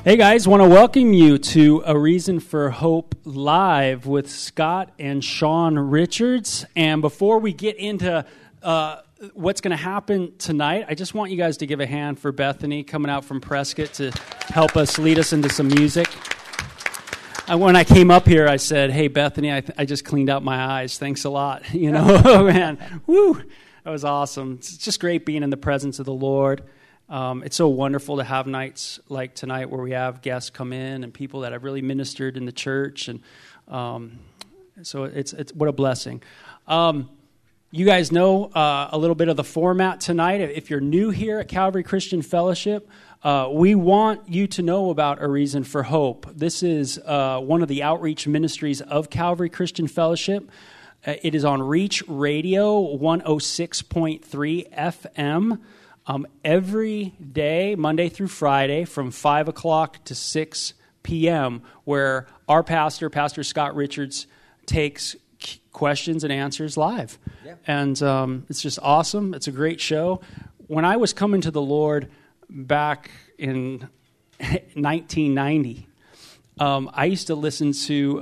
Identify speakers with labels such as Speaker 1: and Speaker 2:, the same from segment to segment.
Speaker 1: Hey guys, want to welcome you to A Reason for Hope Live with Scott and Sean Richards. And before we get into what's going to happen tonight, I just want you guys to give a hand for Bethany coming out from Prescott to help us lead us into some music. When I came up here, I said, "Hey Bethany, I just cleaned out my eyes. Thanks a lot." You know, man, woo, that was awesome. It's just great being in the presence of the Lord. It's so wonderful to have nights like tonight where we have guests come in and people that have really ministered in the church, and so it's what a blessing. You guys know a little bit of the format tonight. If you're new here at Calvary Christian Fellowship, we want you to know about A Reason for Hope. This is one of the outreach ministries of Calvary Christian Fellowship. It is on Reach Radio 106.3 FM. Every day, Monday through Friday, from 5 o'clock to 6 p.m., where our pastor, Pastor Scott Richards, takes questions and answers live. Yeah. And it's just awesome. It's a great show. When I was coming to the Lord back in 1990, I used to listen to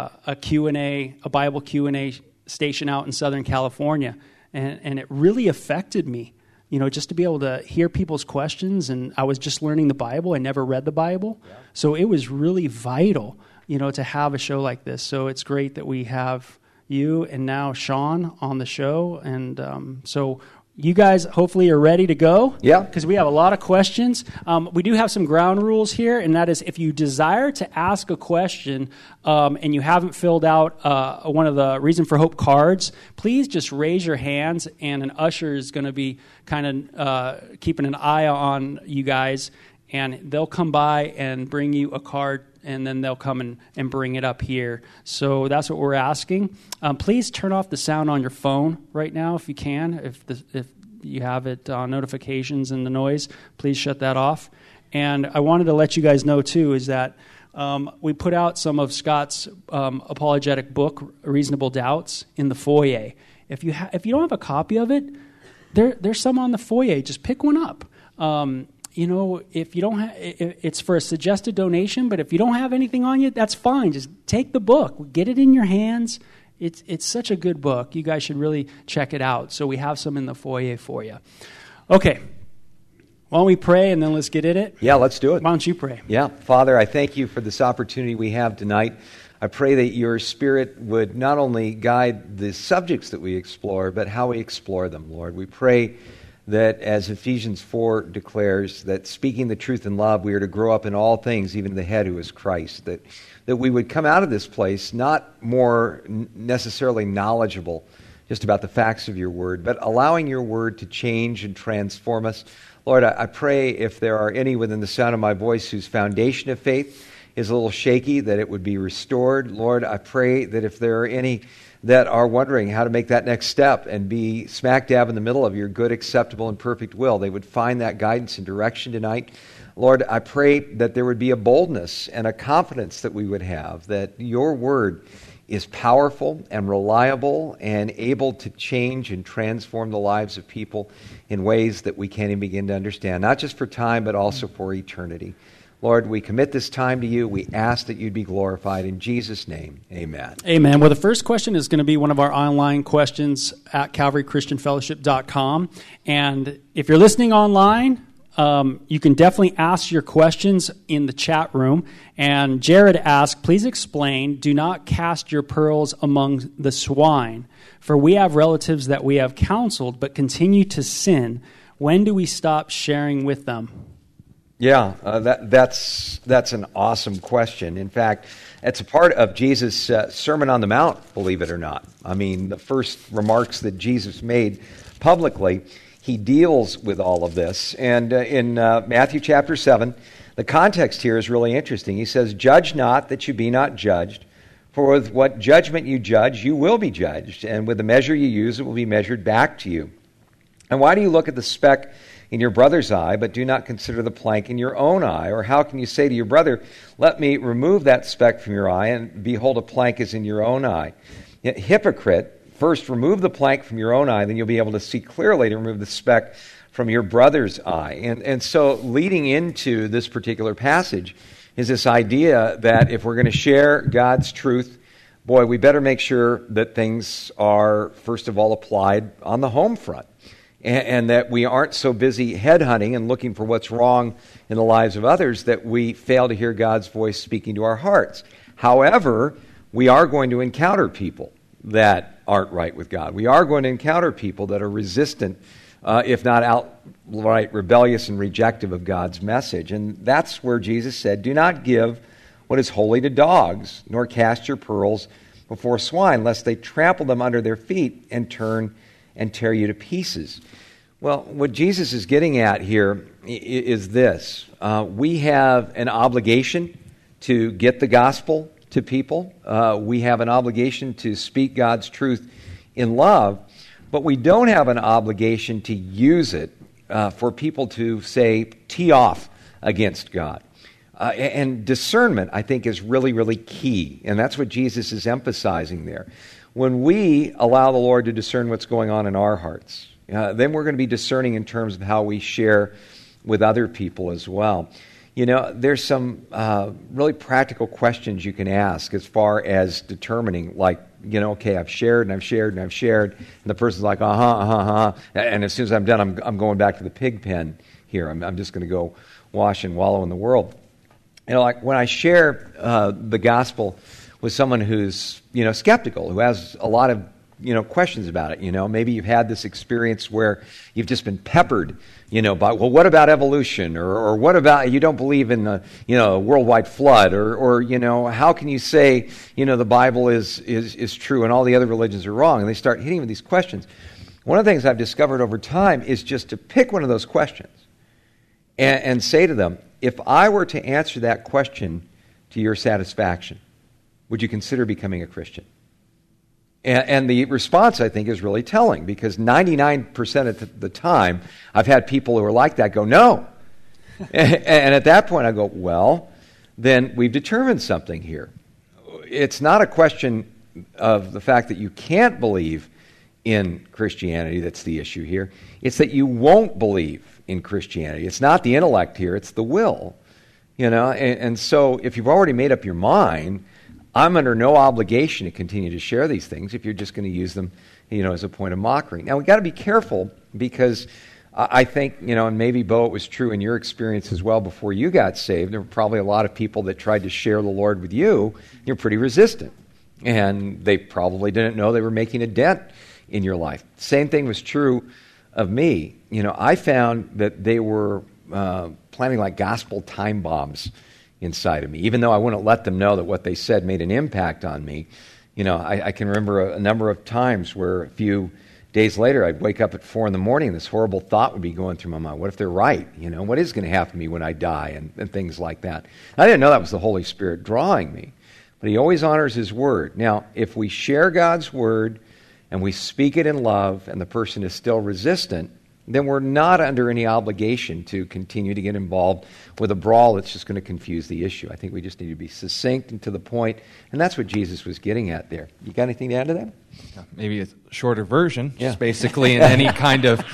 Speaker 1: a Bible Q&A station out in Southern California, and it really affected me. You know, just to be able to hear people's questions, and I was just learning the Bible. I never read the Bible. Yeah. So it was really vital, you know, to have a show like this. So it's great that we have you and now Sean on the show. And so you guys hopefully are ready to go.
Speaker 2: Yeah.
Speaker 1: Because we have a lot of questions. We do have some ground rules here, and that is if you desire to ask a question and you haven't filled out one of the Reason for Hope cards, please just raise your hands, and an usher is going to be kind of keeping an eye on you guys, and they'll come by and bring you a card, and then they'll come and bring it up here. So that's what we're asking. Please turn off the sound on your phone right now if you can. If you have it on notifications and the noise, please shut that off. And I wanted to let you guys know, too, is that we put out some of Scott's apologetic book, Reasonable Doubts, in the foyer. If you don't have a copy of it, there's some on the foyer. Just pick one up. You know, if you don't have, it's for a suggested donation, but if you don't have anything on you, that's fine. Just take the book, get it in your hands. It's such a good book. You guys should really check it out. So we have some in the foyer for you. Okay. Why don't we pray, and then let's get in it?
Speaker 2: Yeah, let's do it.
Speaker 1: Why don't you pray?
Speaker 2: Yeah. Father, I thank you for this opportunity we have tonight. I pray that your Spirit would not only guide the subjects that we explore, but how we explore them, Lord. We pray that, as Ephesians 4 declares, that speaking the truth in love, we are to grow up in all things, even the head who is Christ, that we would come out of this place not more necessarily knowledgeable just about the facts of your word, but allowing your word to change and transform us. Lord, I pray if there are any within the sound of my voice whose foundation of faith is a little shaky, that it would be restored. Lord, I pray that if there are any that are wondering how to make that next step and be smack dab in the middle of your good, acceptable, and perfect will, they would find that guidance and direction tonight. Lord, I pray that there would be a boldness and a confidence that we would have, that your word is powerful and reliable and able to change and transform the lives of people in ways that we can't even begin to understand, not just for time, but also for eternity. Lord, we commit this time to you. We ask that you'd be glorified. In Jesus' name, amen.
Speaker 1: Amen. Well, the first question is going to be one of our online questions at CalvaryChristianFellowship.com. And if you're listening online, you can definitely ask your questions in the chat room. And Jared asked, please explain, do not cast your pearls among the swine, for we have relatives that we have counseled but continue to sin. When do we stop sharing with them?
Speaker 2: Yeah, that's an awesome question. In fact, it's a part of Jesus' Sermon on the Mount, believe it or not. I mean, the first remarks that Jesus made publicly, he deals with all of this. And in Matthew chapter 7, the context here is really interesting. He says, "Judge not that you be not judged, for with what judgment you judge, you will be judged, and with the measure you use, it will be measured back to you. And why do you look at the speck in your brother's eye, but do not consider the plank in your own eye? Or how can you say to your brother, let me remove that speck from your eye, and behold, a plank is in your own eye? Hypocrite, first remove the plank from your own eye, then you'll be able to see clearly to remove the speck from your brother's eye. And so leading into this particular passage is this idea that if we're going to share God's truth, boy, we better make sure that things are, first of all, applied on the home front. And that we aren't so busy headhunting and looking for what's wrong in the lives of others that we fail to hear God's voice speaking to our hearts. However, we are going to encounter people that aren't right with God. We are going to encounter people that are resistant, if not outright rebellious and rejective of God's message. And that's where Jesus said, "Do not give what is holy to dogs, nor cast your pearls before swine, lest they trample them under their feet and turn and tear you to pieces." Well, what Jesus is getting at here is this. We have an obligation to get the gospel to people. We have an obligation to speak God's truth in love, but we don't have an obligation to use it for people to, say, tee off against God. And discernment, I think, is really, really key, and that's what Jesus is emphasizing there. When we allow the Lord to discern what's going on in our hearts, then we're going to be discerning in terms of how we share with other people as well. You know, there's some really practical questions you can ask as far as determining, like, you know, okay, I've shared and I've shared and I've shared, and the person's like, and as soon as I'm done, I'm going back to the pig pen here. I'm just going to go wash and wallow in the world. You know, like when I share the gospel with someone who's, you know, skeptical, who has a lot of, you know, questions about it, you know, maybe you've had this experience where you've just been peppered, you know, by, well, what about evolution? Or what about, you don't believe in the, you know, worldwide flood? Or, you know, how can you say, you know, the Bible is true and all the other religions are wrong? And they start hitting with these questions. One of the things I've discovered over time is just to pick one of those questions and say to them, if I were to answer that question to your satisfaction, would you consider becoming a Christian? And the response, I think, is really telling, because 99% of the time, I've had people who are like that go, no. And at that point, I go, well, then we've determined something here. It's not a question of the fact that you can't believe in Christianity that's the issue here. It's that you won't believe in Christianity. It's not the intellect here, it's the will. You know, and so if you've already made up your mind, I'm under no obligation to continue to share these things if you're just going to use them, you know, as a point of mockery. Now, we've got to be careful, because I think, you know, and maybe, Bo, it was true in your experience as well before you got saved. There were probably a lot of people that tried to share the Lord with you. You're pretty resistant. And they probably didn't know they were making a dent in your life. Same thing was true of me. You know, I found that they were planting like gospel time bombs inside of me, even though I wouldn't let them know that what they said made an impact on me. You know, I can remember a number of times where a few days later I'd wake up at 4 a.m. and this horrible thought would be going through my mind. What if they're right? You know, what is going to happen to me when I die, and things like that. I didn't know that was the Holy Spirit drawing me, but He always honors His word. Now, if we share God's word and we speak it in love and the person is still resistant, then we're not under any obligation to continue to get involved with a brawl that's just going to confuse the issue. I think we just need to be succinct and to the point, and that's what Jesus was getting at there. You got anything to add to that?
Speaker 3: Maybe a shorter version. Yeah. Just basically in any kind of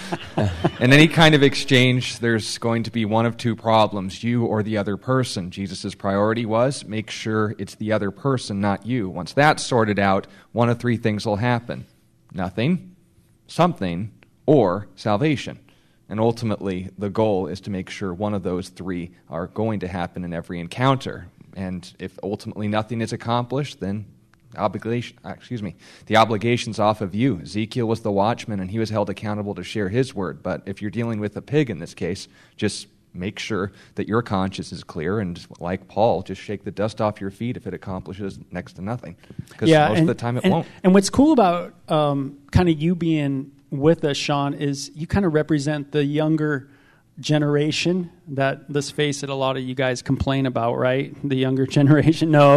Speaker 3: exchange, there's going to be one of two problems: you or the other person. Jesus' priority was make sure it's the other person, not you. Once that's sorted out, one of three things will happen: nothing, something, or salvation. And ultimately, the goal is to make sure one of those three are going to happen in every encounter. And if ultimately nothing is accomplished, then the obligation's off of you. Ezekiel was the watchman, and he was held accountable to share his word. But if you're dealing with a pig in this case, just make sure that your conscience is clear, and like Paul, just shake the dust off your feet if it accomplishes next to nothing. Because most of the time it won't.
Speaker 1: And what's cool about kind of you being with us, Sean, is you kind of represent the younger generation that, let's face it, a lot of you guys complain about, right? The younger generation, no.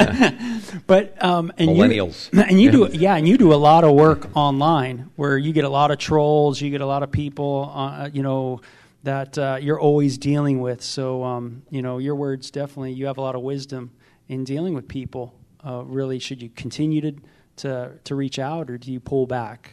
Speaker 1: But and
Speaker 2: millennials.
Speaker 1: You do a lot of work online where you get a lot of trolls, you get a lot of people, you know, that you're always dealing with. So, you know, your words definitely, you have a lot of wisdom in dealing with people. Really, should you continue to reach out, or do you pull back?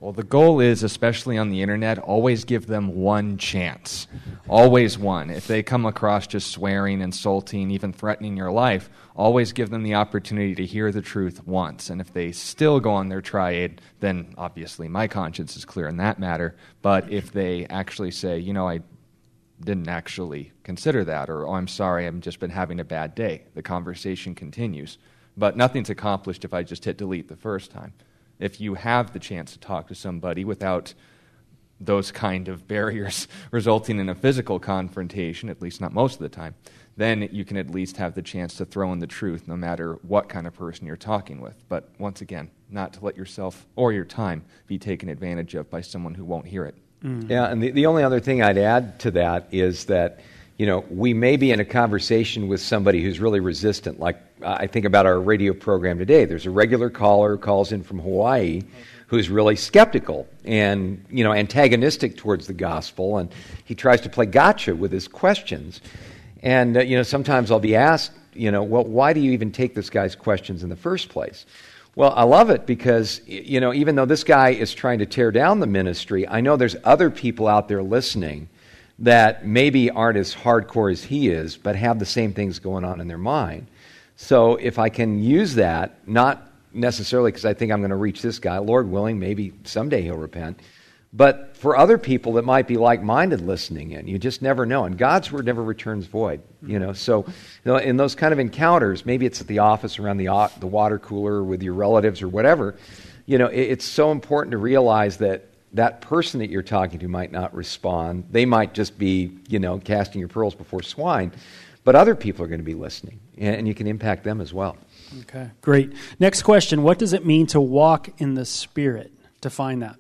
Speaker 3: Well, the goal is, especially on the internet, always give them one chance. Always one. If they come across just swearing, insulting, even threatening your life, always give them the opportunity to hear the truth once. And if they still go on their tirade, then obviously my conscience is clear in that matter. But if they actually say, I didn't actually consider that, or, I'm sorry, I've just been having a bad day, the conversation continues. But nothing's accomplished if I just hit delete the first time. If you have the chance to talk to somebody without those kind of barriers resulting in a physical confrontation, at least not most of the time, then you can at least have the chance to throw in the truth no matter what kind of person you're talking with. But once again, not to let yourself or your time be taken advantage of by someone who won't hear it.
Speaker 2: Mm-hmm. Yeah, and the only other thing I'd add to that is that, we may be in a conversation with somebody who's really resistant. Like, I think about our radio program today. There's a regular caller who calls in from Hawaii who's really skeptical and, antagonistic towards the gospel, and he tries to play gotcha with his questions. And, sometimes I'll be asked, well, why do you even take this guy's questions in the first place? Well, I love it because, even though this guy is trying to tear down the ministry, I know there's other people out there listening that maybe aren't as hardcore as he is, but have the same things going on in their mind. So if I can use that, not necessarily because I think I'm going to reach this guy, Lord willing, maybe someday he'll repent, but for other people that might be like-minded listening in, you just never know. And God's word never returns void, So in those kind of encounters, maybe it's at the office, around the water cooler, with your relatives or whatever, it's so important to realize that person that you're talking to might not respond. They might just be, casting your pearls before swine. But other people are going to be listening, and you can impact them as well.
Speaker 1: Okay, great. Next question. What does it mean to walk in the Spirit? Define that.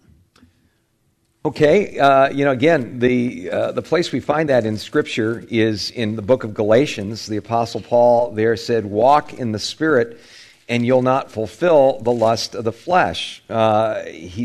Speaker 2: Okay, again, the place we find that in Scripture is in the book of Galatians. The Apostle Paul there said, walk in the Spirit, and you'll not fulfill the lust of the flesh. He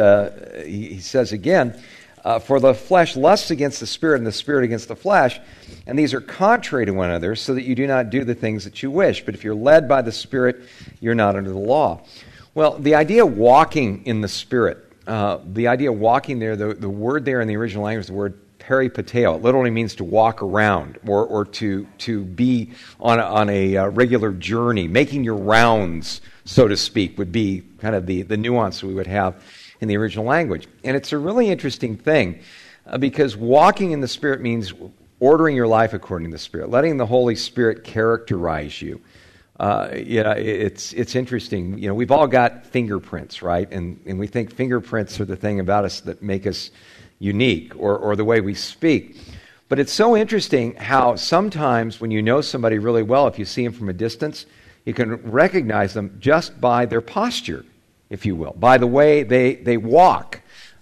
Speaker 2: says again, for the flesh lusts against the Spirit, and the Spirit against the flesh, and these are contrary to one another, so that you do not do the things that you wish. But if you're led by the Spirit, you're not under the law. Well, the idea of walking in the Spirit, the idea of walking there, the word there in the original language is the word peripateo. It literally means to walk around or to be on a regular journey. Making your rounds, so to speak, would be kind of the nuance we would have in the original language. And it's a really interesting thing because walking in the Spirit means ordering your life according to the Spirit, letting the Holy Spirit characterize you. It's interesting. We've all got fingerprints, right? And we think fingerprints are the thing about us that make us unique, or the way we speak. But it's so interesting how sometimes when you know somebody really well, if you see them from a distance, you can recognize them just by their posture, if you will, by the way they walk.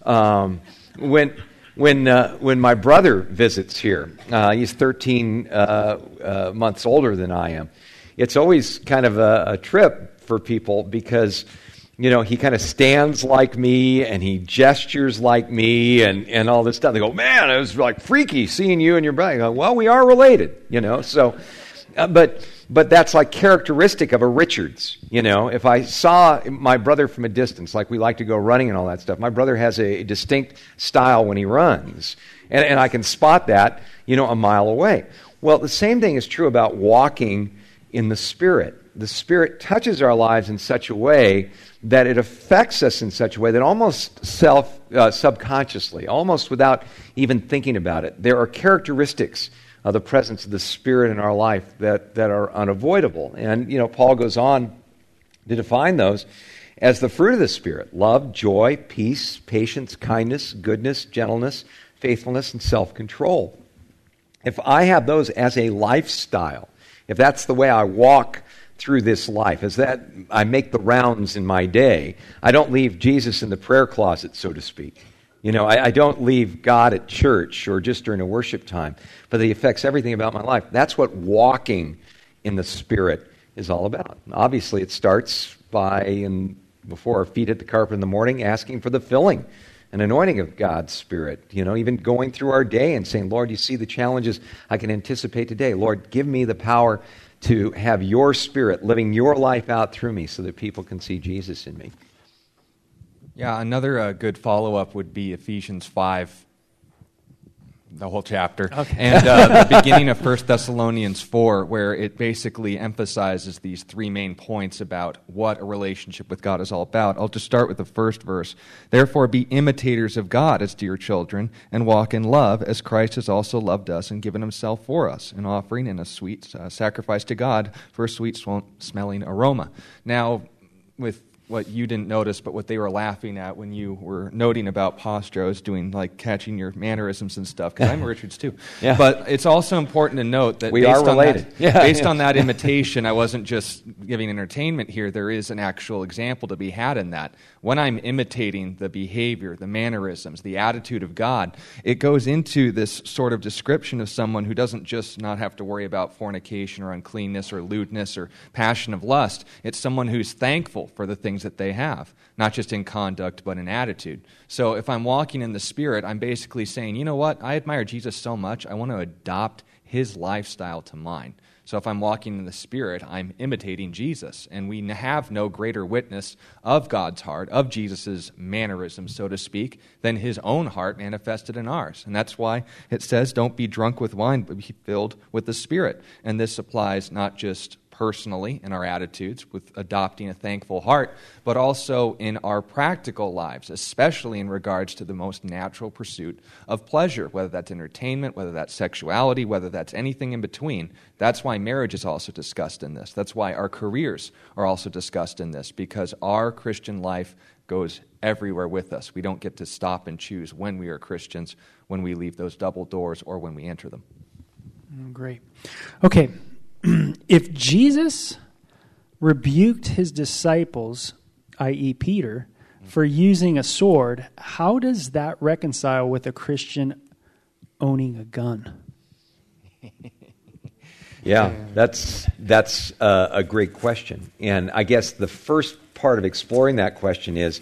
Speaker 2: When my brother visits here, he's 13 months older than I am. It's always kind of a trip for people because, he kind of stands like me and he gestures like me and all this stuff. They go, man, it was like freaky seeing you and your brother. I go, well, we are related, So, but that's like characteristic of a Richards. If I saw my brother from a distance, like we like to go running and all that stuff, my brother has a distinct style when he runs. And I can spot that, a mile away. Well, the same thing is true about walking in the Spirit. The Spirit touches our lives in such a way that it affects us in such a way that almost subconsciously, almost without even thinking about it, there are characteristics of the presence of the Spirit in our life that are unavoidable. And, Paul goes on to define those as the fruit of the Spirit: love, joy, peace, patience, kindness, goodness, gentleness, faithfulness, and self-control. If I have those as a lifestyle, if that's the way I walk through this life, as that I make the rounds in my day, I don't leave Jesus in the prayer closet, so to speak. I don't leave God at church or just during a worship time, but it affects everything about my life. That's what walking in the Spirit is all about. Obviously, it starts by, before our feet hit the carpet in the morning, asking for the filling and anointing of God's Spirit. Even going through our day and saying, Lord, you see the challenges I can anticipate today. Lord, give me the power to have your Spirit living your life out through me so that people can see Jesus in me.
Speaker 3: Yeah, another good follow-up would be Ephesians 5, the whole chapter,
Speaker 1: okay.
Speaker 3: And the beginning of 1 Thessalonians 4, where it basically emphasizes these three main points about what a relationship with God is all about. I'll just start with the first verse. Therefore be imitators of God as dear children, and walk in love as Christ has also loved us and given himself for us, an offering and a sweet sacrifice to God for a sweet-smelling aroma. Now, with what you didn't notice, but what they were laughing at when you were noting about posture, I was doing like catching your mannerisms and stuff, because I'm a Richards too.
Speaker 2: Yeah.
Speaker 3: But it's also important to note that
Speaker 2: we are related.
Speaker 3: Based on that imitation, I wasn't just giving entertainment here. There is an actual example to be had in that. When I'm imitating the behavior, the mannerisms, the attitude of God, it goes into this sort of description of someone who doesn't just not have to worry about fornication or uncleanness or lewdness or passion of lust. It's someone who's thankful for the things that they have, not just in conduct but in attitude. So if I'm walking in the Spirit, I'm basically saying, you know what, I admire Jesus so much, I want to adopt his lifestyle to mine. So if I'm walking in the Spirit, I'm imitating Jesus. And we have no greater witness of God's heart, of Jesus' mannerisms, so to speak, than his own heart manifested in ours. And that's why it says, don't be drunk with wine, but be filled with the Spirit. And this applies not just personally in our attitudes with adopting a thankful heart, but also in our practical lives, especially in regards to the most natural pursuit of pleasure, whether that's entertainment, whether that's sexuality, whether that's anything in between. That's why marriage is also discussed in this. That's why our careers are also discussed in this, because our Christian life goes everywhere with us. We don't get to stop and choose when we are Christians, when we leave those double doors, or when we enter them.
Speaker 1: Great. Okay. If Jesus rebuked his disciples, i.e. Peter, for using a sword, how does that reconcile with a Christian owning a gun?
Speaker 2: Yeah, that's a great question. And I guess the first part of exploring that question is,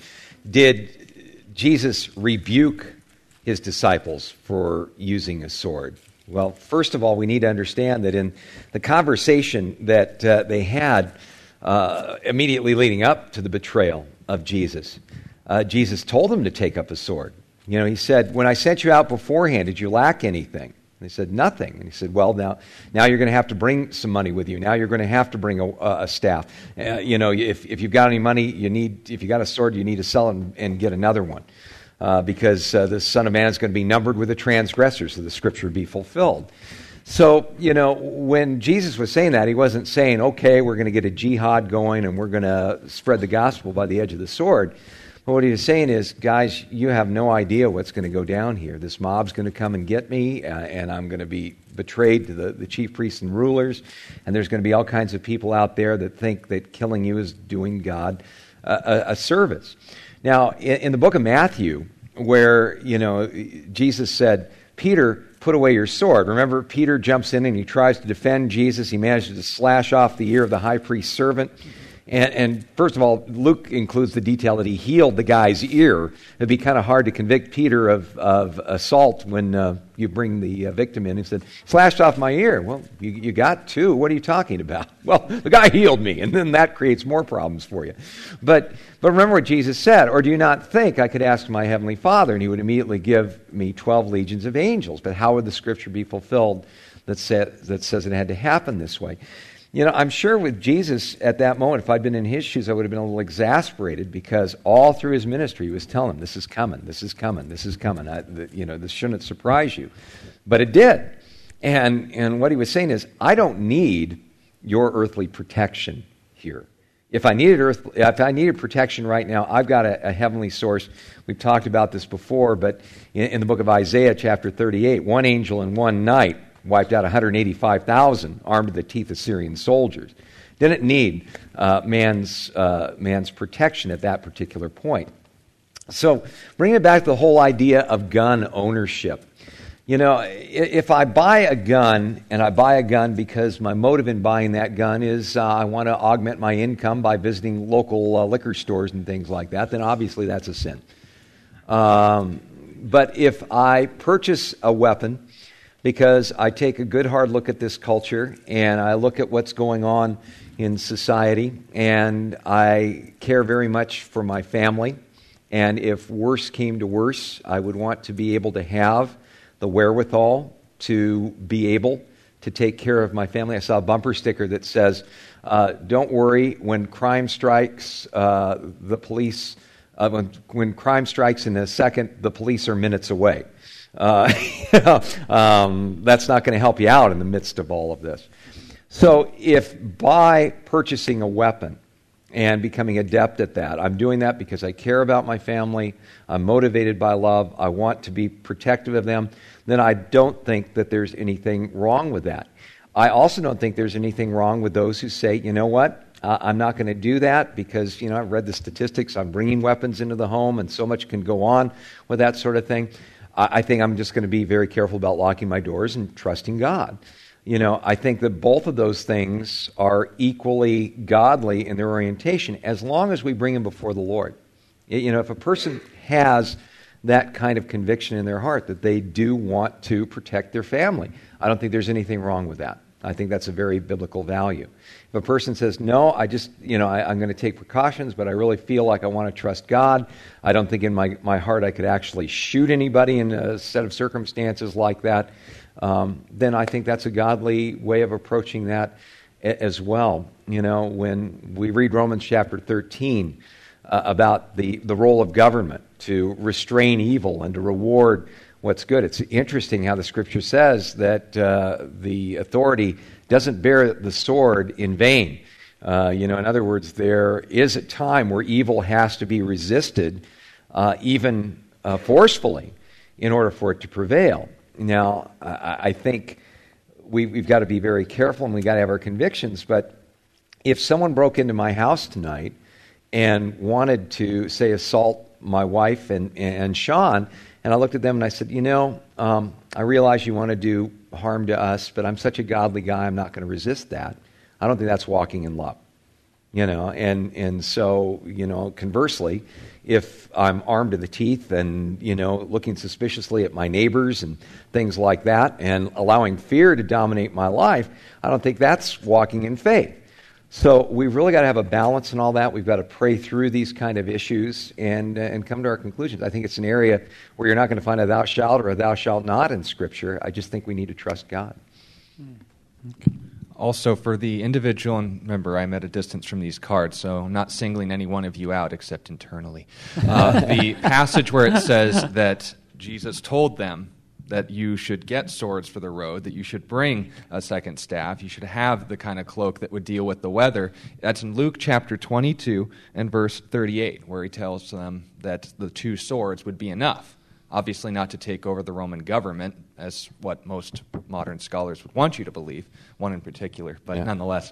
Speaker 2: did Jesus rebuke his disciples for using a sword? Well, first of all, we need to understand that in the conversation that they had immediately leading up to the betrayal of Jesus, Jesus told them to take up a sword. You know, he said, when I sent you out beforehand, did you lack anything? And they said, nothing. And he said, well, now you're going to have to bring some money with you. Now you're going to have to bring a staff. You know, if you've got any money, if you got a sword, you need to sell it and get another one. Because the Son of Man is going to be numbered with the transgressors, so the Scripture would be fulfilled. So, you know, when Jesus was saying that, he wasn't saying, okay, we're going to get a jihad going and we're going to spread the gospel by the edge of the sword. But what he was saying is, guys, you have no idea what's going to go down here. This mob's going to come and get me, and I'm going to be betrayed to the chief priests and rulers, and there's going to be all kinds of people out there that think that killing you is doing God a service. Now, in the book of Matthew, where, you know, Jesus said, Peter, put away your sword. Remember, Peter jumps in and he tries to defend Jesus. He manages to slash off the ear of the high priest's servant. And first of all, Luke includes the detail that he healed the guy's ear. It'd be kind of hard to convict Peter of assault when you bring the victim in. He said, slashed off my ear. Well, you got two. What are you talking about? Well, the guy healed me, and then that creates more problems for you. But remember what Jesus said, or do you not think I could ask my heavenly Father, and he would immediately give me 12 legions of angels? But how would the Scripture be fulfilled that says it had to happen this way? You know, I'm sure with Jesus at that moment, if I'd been in his shoes, I would have been a little exasperated, because all through his ministry he was telling them, this is coming, this is coming, this is coming. This shouldn't surprise you. But it did. And what he was saying is, I don't need your earthly protection here. If I needed protection right now, I've got a heavenly source. We've talked about this before, but in the book of Isaiah, chapter 38, one angel in one night wiped out 185,000 armed to the teeth Assyrian soldiers. Didn't need man's protection at that particular point. So bringing it back to the whole idea of gun ownership. You know, if I buy a gun, and I buy a gun because my motive in buying that gun is I want to augment my income by visiting local liquor stores and things like that, then obviously that's a sin. But if I purchase a weapon because I take a good hard look at this culture and I look at what's going on in society, and I care very much for my family, And if worse came to worse, I would want to be able to have the wherewithal to be able to take care of my family. I saw a bumper sticker that says, don't worry, when crime strikes, the police, when crime strikes in a second, the police are minutes away. That's not going to help you out in the midst of all of this. So if by purchasing a weapon and becoming adept at that, I'm doing that because I care about my family, I'm motivated by love, I want to be protective of them, then I don't think that there's anything wrong with that. I also don't think there's anything wrong with those who say, you know what, I'm not going to do that because, I've read the statistics, I'm bringing weapons into the home and so much can go on with that sort of thing. I think I'm just going to be very careful about locking my doors and trusting God. I think that both of those things are equally godly in their orientation as long as we bring them before the Lord. If a person has that kind of conviction in their heart that they do want to protect their family, I don't think there's anything wrong with that. I think that's a very biblical value. If a person says, no, I'm going to take precautions, but I really feel like I want to trust God, I don't think in my heart I could actually shoot anybody in a set of circumstances like that, then I think that's a godly way of approaching that as well. When we read Romans chapter 13 about the role of government to restrain evil and to reward what's good, it's interesting how the Scripture says that the authority doesn't bear the sword in vain. In other words, there is a time where evil has to be resisted, even forcefully, in order for it to prevail. Now, I think we've got to be very careful and we've got to have our convictions, but if someone broke into my house tonight and wanted to, say, assault my wife and Sean, and I looked at them and I said, I realize you want to do harm to us, but I'm such a godly guy, I'm not going to resist that. I don't think that's walking in love. And so, conversely, if I'm armed to the teeth and, looking suspiciously at my neighbors and things like that and allowing fear to dominate my life, I don't think that's walking in faith. So we've really got to have a balance in all that. We've got to pray through these kind of issues and come to our conclusions. I think it's an area where you're not going to find a thou shalt or a thou shalt not in Scripture. I just think we need to trust God.
Speaker 3: Okay. Also, for the individual, and remember, I'm at a distance from these cards, so I'm not singling any one of you out except internally. The passage where it says that Jesus told them that you should get swords for the road, that you should bring a second staff, you should have the kind of cloak that would deal with the weather. That's in Luke chapter 22 and verse 38, where he tells them that the 2 swords would be enough. Obviously not to take over the Roman government, as what most modern scholars would want you to believe, one in particular, but nonetheless.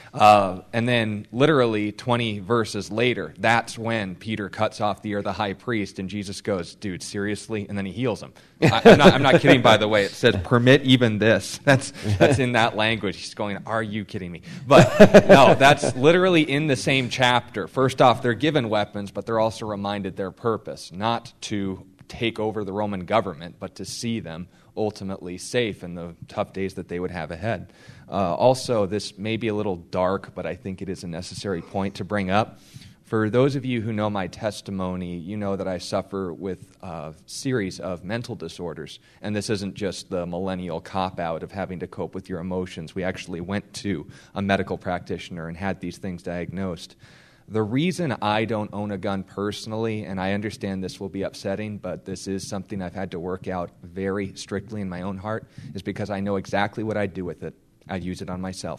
Speaker 3: And then literally 20 verses later, that's when Peter cuts off the ear of the high priest, and Jesus goes, dude, seriously? And then he heals him. I'm not kidding, by the way. It says, permit even this. That's in that language. He's going, are you kidding me? But no, that's literally in the same chapter. First off, they're given weapons, but they're also reminded their purpose, not to take over the Roman government, but to see them ultimately safe in the tough days that they would have ahead. Also, this may be a little dark, but I think it is a necessary point to bring up. For those of you who know my testimony, you know that I suffer with a series of mental disorders, and this isn't just the millennial cop-out of having to cope with your emotions. We actually went to a medical practitioner and had these things diagnosed. The reason I don't own a gun personally, and I understand this will be upsetting, but this is something I've had to work out very strictly in my own heart, is because I know exactly what I'd do with it. I'd use it on myself.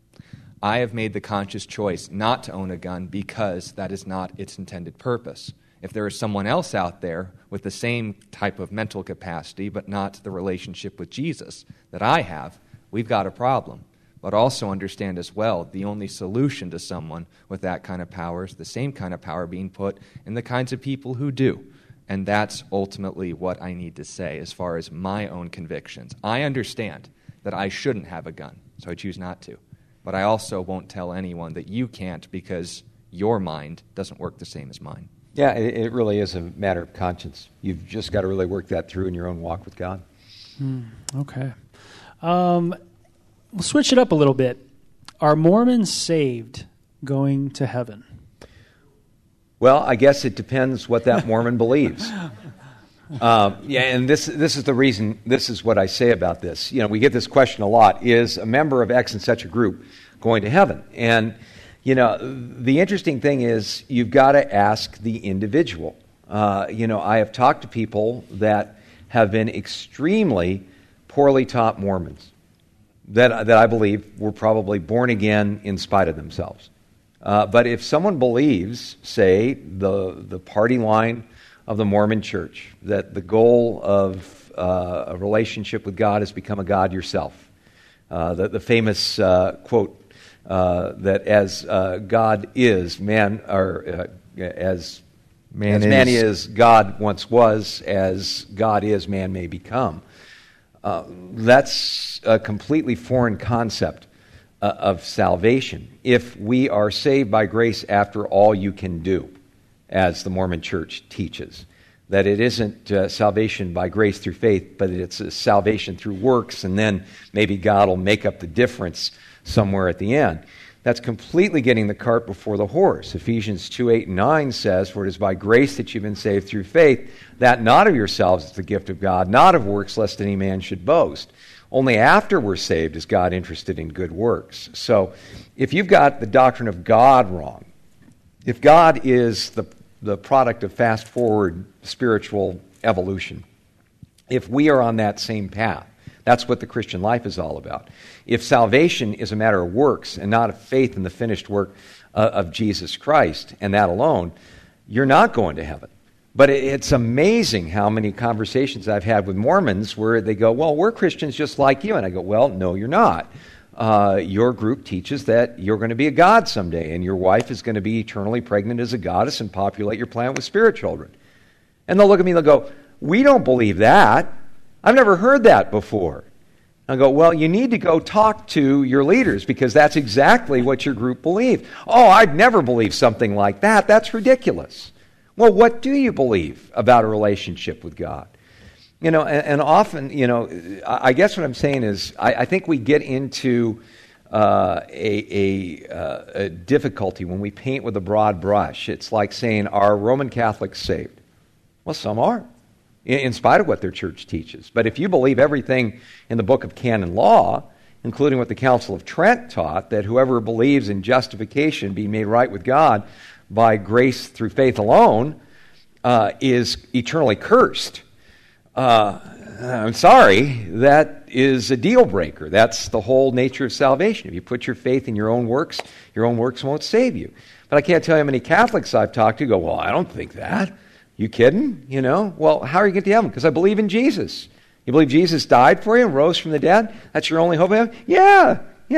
Speaker 3: I have made the conscious choice not to own a gun because that is not its intended purpose. If there is someone else out there with the same type of mental capacity, but not the relationship with Jesus that I have, we've got a problem. But also understand as well, the only solution to someone with that kind of power is the same kind of power being put in the kinds of people who do. And that's ultimately what I need to say as far as my own convictions. I understand that I shouldn't have a gun, so I choose not to. But I also won't tell anyone that you can't because your mind doesn't work the same as mine.
Speaker 2: Yeah, it really is a matter of conscience. You've just got to really work that through in your own walk with God.
Speaker 1: Okay. We'll switch it up a little bit. Are Mormons saved going to heaven?
Speaker 2: Well, I guess it depends what that Mormon believes. And this is the reason, this is what I say about this. We get this question a lot, is a member of X and such a group going to heaven? And, the interesting thing is you've got to ask the individual. I have talked to people that have been extremely poorly taught Mormons that I believe were probably born again in spite of themselves. But if someone believes, say, the party line of the Mormon Church, that the goal of a relationship with God is become a God yourself, the famous quote that as God is, man, or as man is, God once was, as God is, man may become. That's a completely foreign concept of salvation. If we are saved by grace after all you can do, as the Mormon Church teaches, that it isn't salvation by grace through faith, but it's a salvation through works, and then maybe God will make up the difference somewhere at the end. That's completely getting the cart before the horse. Ephesians 2:8-9 says, "For it is by grace that you've been saved through faith, that not of yourselves is the gift of God, not of works, lest any man should boast." Only after we're saved is God interested in good works. So if you've got the doctrine of God wrong, if God is the product of fast-forward spiritual evolution, if we are on that same path, that's what the Christian life is all about. If salvation is a matter of works and not of faith in the finished work of Jesus Christ and that alone, you're not going to heaven. But it's amazing how many conversations I've had with Mormons where they go, "Well, we're Christians just like you." And I go, "Well, no, you're not. Your group teaches that you're going to be a god someday, and your wife is going to be eternally pregnant as a goddess and populate your planet with spirit children." And they'll look at me and they'll go, "We don't believe that. I've never heard that before." I go, "Well, you need to go talk to your leaders because that's exactly what your group believes." "Oh, I'd never believe something like that. That's ridiculous." Well, what do you believe about a relationship with God? And often, I guess what I'm saying is I think we get into a difficulty when we paint with a broad brush. It's like saying, are Roman Catholics saved? Well, some are, in spite of what their church teaches. But if you believe everything in the book of canon law, including what the Council of Trent taught, that whoever believes in justification, being made right with God by grace through faith alone, is eternally cursed, I'm sorry, that is a deal breaker. That's the whole nature of salvation. If you put your faith in your own works won't save you. But I can't tell you how many Catholics I've talked to go, "Well, I don't think that. You kidding? Well, how are you going to heaven? Because I believe in Jesus. You believe Jesus died for you and rose from the dead? That's your only hope of heaven?" Yeah.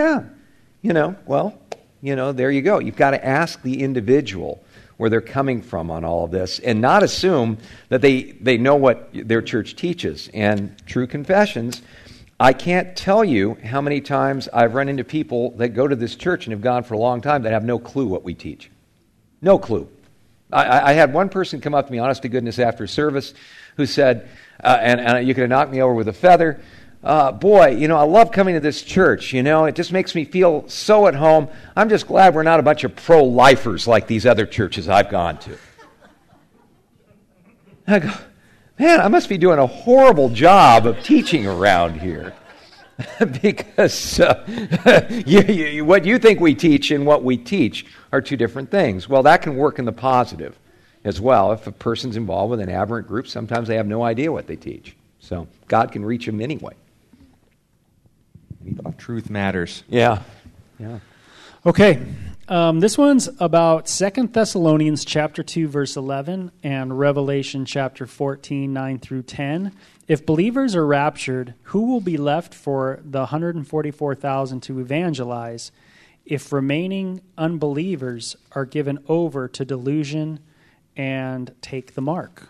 Speaker 2: There you go. You've got to ask the individual where they're coming from on all of this and not assume that they know what their church teaches. And true confessions, I can't tell you how many times I've run into people that go to this church and have gone for a long time that have no clue what we teach. No clue. I had one person come up to me, honest to goodness, after service who said, and you could have knocked me over with a feather, "Boy, I love coming to this church. It just makes me feel so at home. I'm just glad we're not a bunch of pro-lifers like these other churches I've gone to." I go, "Man, I must be doing a horrible job of teaching around here." Because what you think we teach and what we teach are two different things. Well, that can work in the positive as well. If a person's involved with an aberrant group, sometimes they have no idea what they teach. So God can reach them anyway.
Speaker 3: Truth matters.
Speaker 2: Yeah.
Speaker 1: Okay. This one's about 2 Thessalonians chapter 2, verse 11, and Revelation chapter 14, 9 through 10. If believers are raptured, who will be left for the 144,000 to evangelize if remaining unbelievers are given over to delusion and take the mark?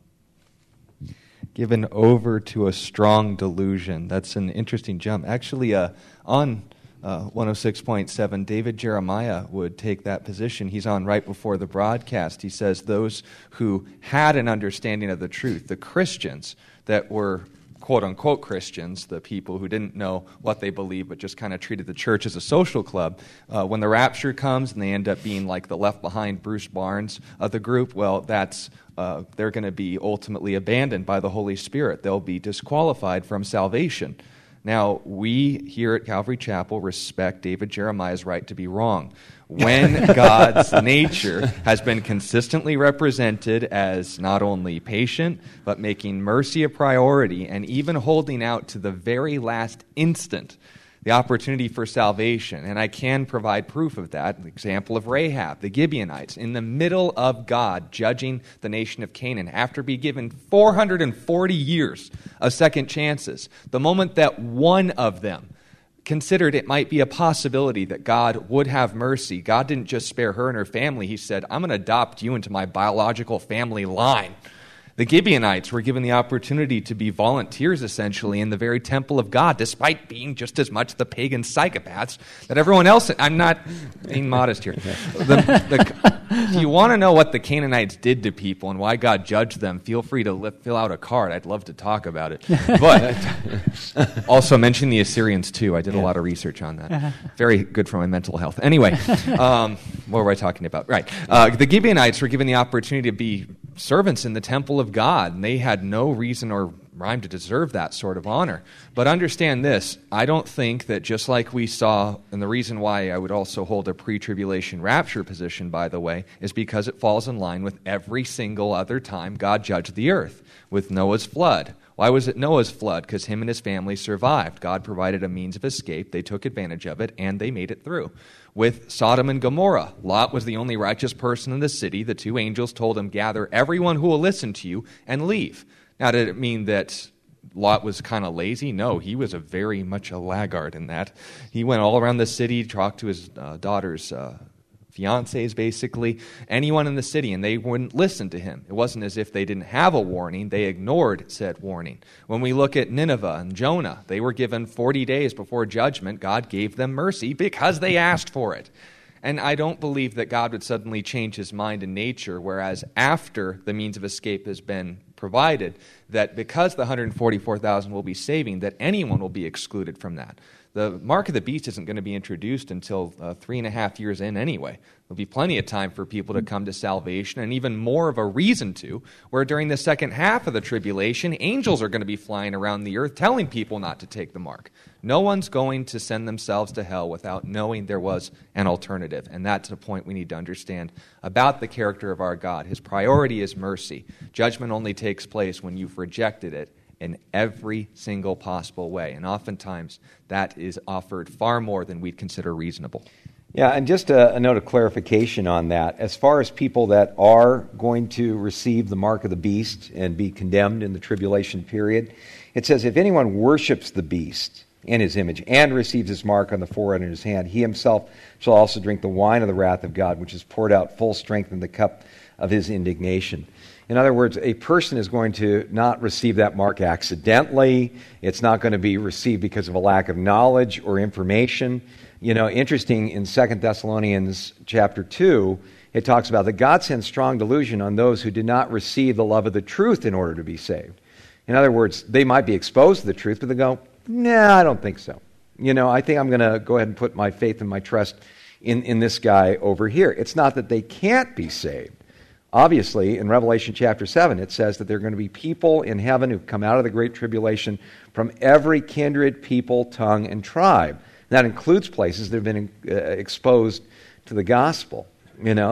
Speaker 3: Given over to a strong delusion. That's an interesting jump. Actually, on 106.7, David Jeremiah would take that position. He's on right before the broadcast. He says those who had an understanding of the truth, the Christians that were quote-unquote Christians, the people who didn't know what they believed but just kind of treated the church as a social club, when the rapture comes and they end up being like the left-behind Bruce Barnes of the group, well, they're going to be ultimately abandoned by the Holy Spirit. They'll be disqualified from salvation. Now, we here at Calvary Chapel respect David Jeremiah's right to be wrong. When God's nature has been consistently represented as not only patient, but making mercy a priority and even holding out to the very last instant the opportunity for salvation. And I can provide proof of that. The example of Rahab, the Gibeonites, in the middle of God judging the nation of Canaan after being given 440 years of second chances. The moment that one of them considered it might be a possibility that God would have mercy, God didn't just spare her and her family. He said, I'm going to adopt you into my biological family line. The Gibeonites were given the opportunity to be volunteers, essentially, in the very temple of God, despite being just as much the pagan psychopaths that everyone else... I'm not being modest here. If you want to know what the Canaanites did to people and why God judged them, feel free to fill out a card. I'd love to talk about it. But also mention the Assyrians, too. I did a lot of research on that. Very good for my mental health. Anyway, what were I talking about? Right. The Gibeonites were given the opportunity to be servants in the temple of God, and they had no reason or rhyme to deserve that sort of honor. But understand this, I don't think that just like we saw, and the reason why I would also hold a pre-tribulation rapture position, by the way, is because it falls in line with every single other time God judged the earth, with Noah's flood. Why was it Noah's flood? Because him and his family survived. God provided a means of escape. They took advantage of it, and they made it through. With Sodom and Gomorrah, Lot was the only righteous person in the city. The two angels told him, gather everyone who will listen to you and leave. Now, did it mean that Lot was kind of lazy? No, he was very much a laggard in that. He went all around the city, talked to his daughter's fiancés, basically, anyone in the city, and they wouldn't listen to him. It wasn't as if they didn't have a warning. They ignored said warning. When we look at Nineveh and Jonah, they were given 40 days before judgment. God gave them mercy because they asked for it. And I don't believe that God would suddenly change his mind in nature, whereas after the means of escape has been provided, that because the 144,000 will be saving, that anyone will be excluded from that. The mark of the beast isn't going to be introduced until 3.5 years in anyway. There'll be plenty of time for people to come to salvation, and even more of a reason to, where during the second half of the tribulation, angels are going to be flying around the earth telling people not to take the mark. No one's going to send themselves to hell without knowing there was an alternative, and that's a point we need to understand about the character of our God. His priority is mercy. Judgment only takes place when you've rejected it in every single possible way. And oftentimes, that is offered far more than we'd consider reasonable.
Speaker 2: Yeah, and just a note of clarification on that. As far as people that are going to receive the mark of the beast and be condemned in the tribulation period, it says, if anyone worships the beast in his image and receives his mark on the forehead and his hand, he himself shall also drink the wine of the wrath of God, which is poured out full strength in the cup of his indignation. In other words, a person is going to not receive that mark accidentally. It's not going to be received because of a lack of knowledge or information. You know, interesting, in 2 Thessalonians chapter 2, it talks about that God sends strong delusion on those who did not receive the love of the truth in order to be saved. In other words, they might be exposed to the truth, but they go, nah, I don't think so. You know, I think I'm going to go ahead and put my faith and my trust in this guy over here. It's not that they can't be saved. Obviously, in Revelation chapter 7, it says that there are going to be people in heaven who come out of the Great Tribulation from every kindred, people, tongue, and tribe. That includes places that have been exposed to the gospel. You know,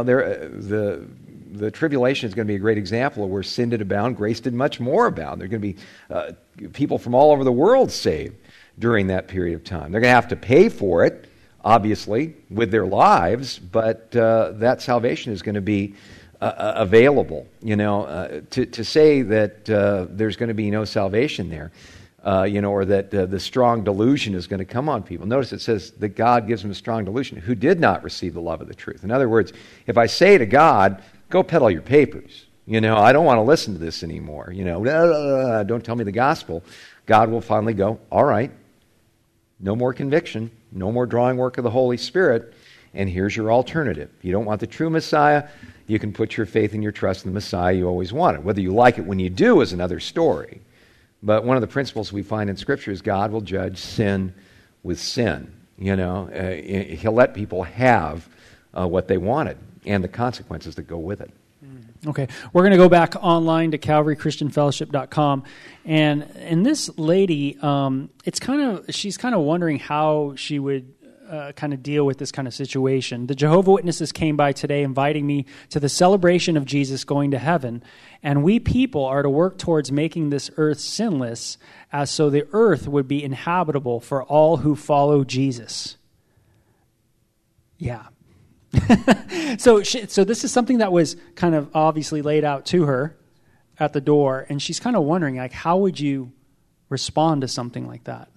Speaker 2: the tribulation is going to be a great example of where sin did abound, grace did much more abound. There are going to be people from all over the world saved during that period of time. They're going to have to pay for it, obviously, with their lives, but that salvation is going to be available. You know, to say that there's going to be no salvation there, you know, or that the strong delusion is going to come on people. Notice it says that God gives them a strong delusion who did not receive the love of the truth. In other words, if I say to God, go peddle your papers, you know, I don't want to listen to this anymore, you know, don't tell me the gospel, God will finally go, all right, no more conviction, no more drawing work of the Holy Spirit, and here's your alternative. You don't want the true Messiah, you can put your faith and your trust in the Messiah you always wanted. Whether you like it when you do is another story. But one of the principles we find in Scripture is God will judge sin with sin. He'll let people have what they wanted and the consequences that go with it.
Speaker 1: Okay, we're going to go back online to CalvaryChristianFellowship.com, and this lady, she's kind of wondering how she would kind of deal with this kind of situation. The Jehovah's Witnesses came by today inviting me to the celebration of Jesus going to heaven, and we people are to work towards making this earth sinless, as so the earth would be inhabitable for all who follow Jesus. Yeah. So this is something that was kind of obviously laid out to her at the door, and she's kind of wondering, like, how would you respond to something like that?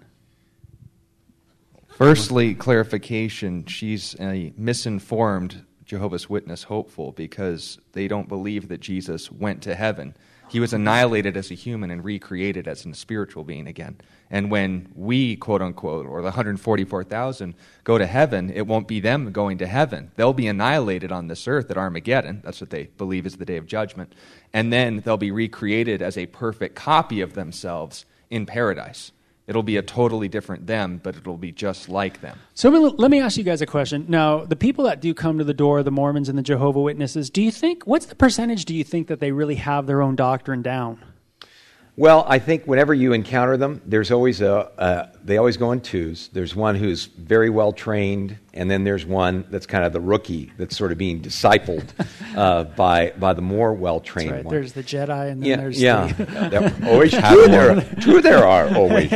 Speaker 3: Firstly, clarification, she's a misinformed Jehovah's Witness hopeful because they don't believe that Jesus went to heaven. He was annihilated as a human and recreated as a spiritual being again. And when we, quote-unquote, or the 144,000 go to heaven, it won't be them going to heaven. They'll be annihilated on this earth at Armageddon. That's what they believe is the day of judgment. And then they'll be recreated as a perfect copy of themselves in paradise. It'll be a totally different them, but it'll be just like them.
Speaker 1: So let me ask you guys a question. Now, the people that do come to the door, the Mormons and the Jehovah's Witnesses, what's the percentage do you think that they really have their own doctrine down?
Speaker 2: Well, I think whenever you encounter them, there's always they always go in twos. There's one who's very well trained, and then there's one that's kind of the rookie that's sort of being discipled by the more well-trained
Speaker 1: right.
Speaker 2: one.
Speaker 1: There's the Jedi, and then there's
Speaker 2: always two there are always.